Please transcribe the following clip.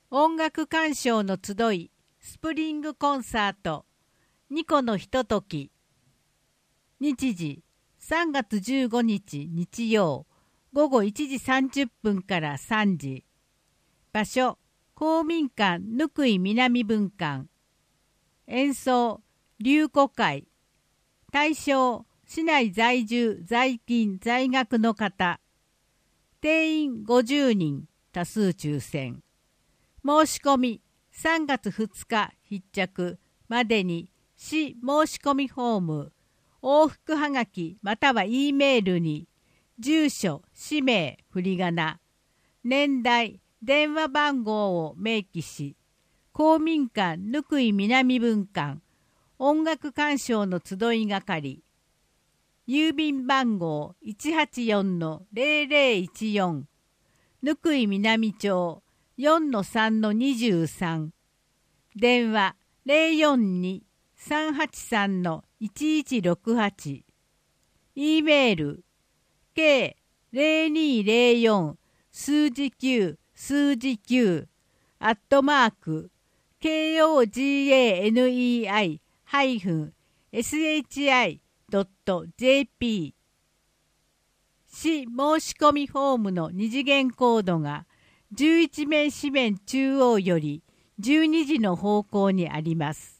音楽鑑賞の集いスプリングコンサートニコのひととき。日時3月15日日曜午後1時30分から3時。場所公民館ぬくい南分館。演奏龍虎会。対象市内在住在勤在学の方。定員50人多数抽選。申し込み3月2日必着までに市申し込みフォーム往復はがきまたは E メールに住所氏名振り仮名年代電話番号を明記し公民館ぬくい南分館音楽鑑賞の集い係郵便番号 184-0014 ぬくい南町4-3-23電話 042-383-1168 E メール k0204 数字9数字9@KOGANEI-SHI.jp 市申し込みフォームの二次元コードが11面紙面中央より12時の方向にあります。